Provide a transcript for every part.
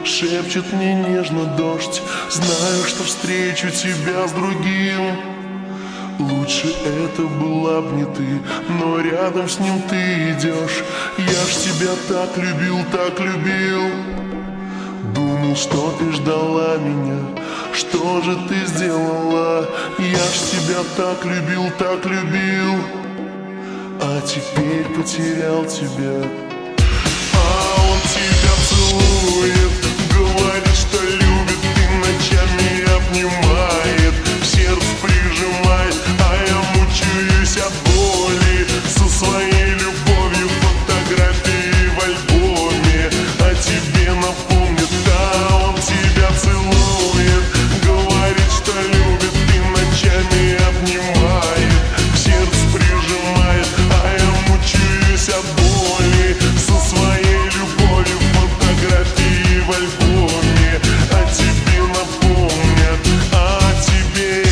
Шепчет мне нежно дождь. Знаю, что встречу тебя с другим. Лучше это была б не ты, но рядом с ним ты идешь. Я ж тебя так любил, так любил. Думал, что ты ждала меня. Что же ты сделала? Я ж тебя так любил, так любил. А теперь потерял тебя. А он тебя целует, говорит, что любит, и ночами обнимает, в сердце прижимает, а я мучаюсь от боли. Со своей любовью фотографии в альбоме о тебе напомнит. А он тебя целует, говорит, что любит, и ночами обнимает, в сердце прижимает, а я мучаюсь от боли. Со своей любовью фотографии в альбоме о тебе напомнят, о тебе.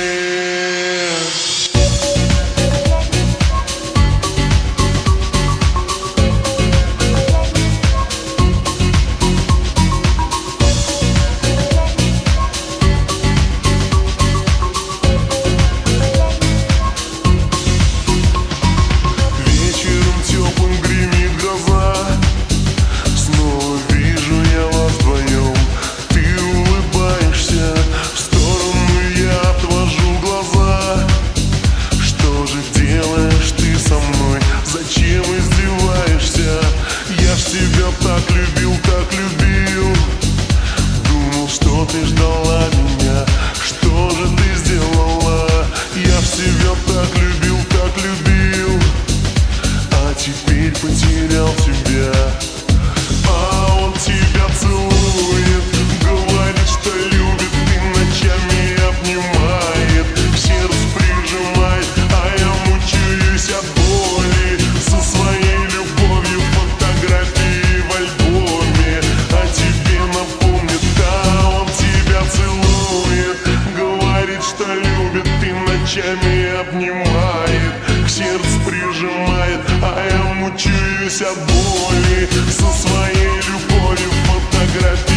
Вечером теплым гремит гроза. Снова вижу я вас вдвоем. Ты улыбаешься, в сторону я отвожу глаза. Что же делаешь ты со мной? Зачем издеваешься? Я ж тебя так любил, так любил. Думал, что ты ждала меня. Что же ты сделала? Я ж тебя так любил, так любил. А теперь потерял тебя. А он тебя целует, говорит, что любит, и ночами обнимает, в сердце прижимает, а я мучаюсь от боли. Со своей любовью фотографии в альбоме о тебе напомнит. А он тебя целует, говорит, что любит, и ночами обнимает, к сердцу прижимает, а я мучаюсь от боли. Со своей любовью фотографии